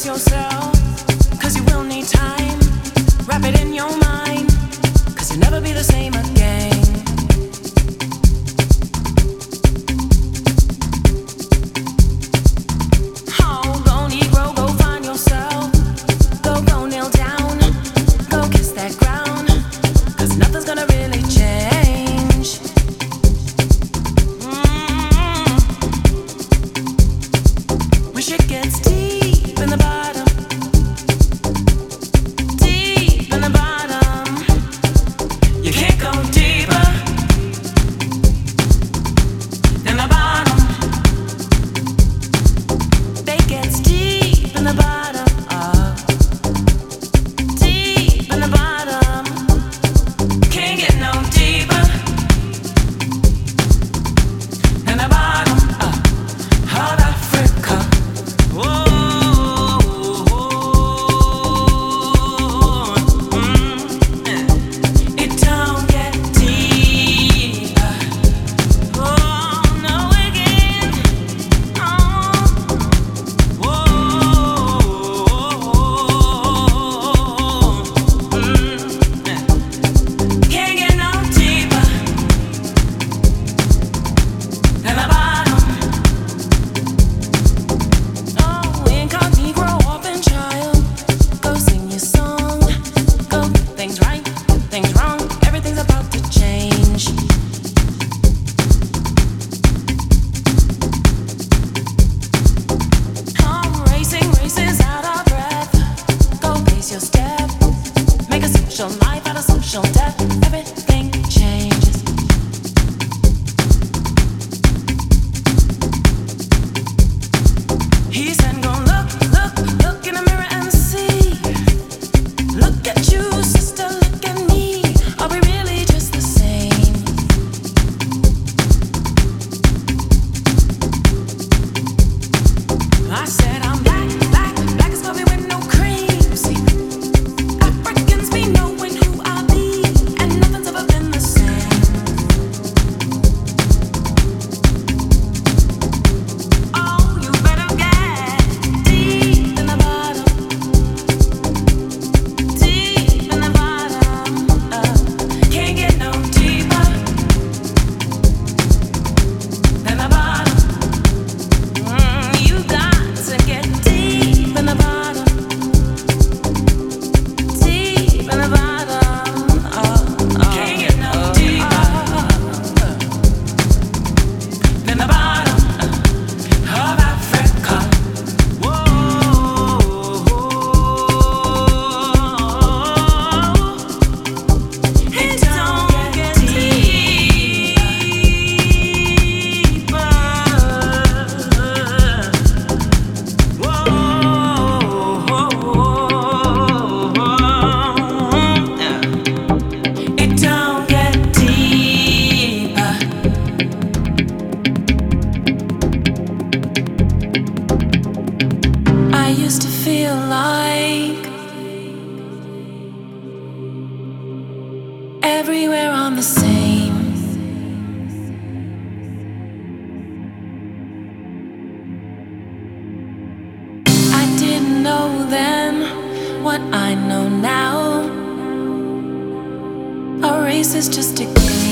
yourself, 'cause you will need time. Wrap it in your mind, 'cause you'll never be the same again. Oh, go Negro, go find yourself. Go kneel down. Go kiss that ground, 'cause nothing's gonna really change. Wish it gets deep in the bottom. Deep in the bottom. You can't go deeper than the bottom. They gets deep in the bottom. Deep in the bottom. Can't get no deeper than the bottom of Africa. It don't get deeper. Oh, no, again. Can't get no deeper than the bottom. Oh, incognito, orphan child. Go sing your song. Go things right, things wrong. Everything's about to change. Races out of breath. Go pace your step. Make a social life out of social death. Everything changes. He said, go look in the mirror and see. Look at you, sister, look at me. Are we really just the same? I said I'm black as coffee with no cream. See, Africans be knowing who I be, and nothing's ever been the same. Oh, you better get deep in the bottom, deep in the bottom. Can't get no deeper than the bottom. You got to get deep in the bottom, deep in the bottom. Can't get no deeper than the bottom of Africa. It don't get It don't get deeper. I used to feel like everywhere I'm the same. I didn't know then what I know now. A race is just a game.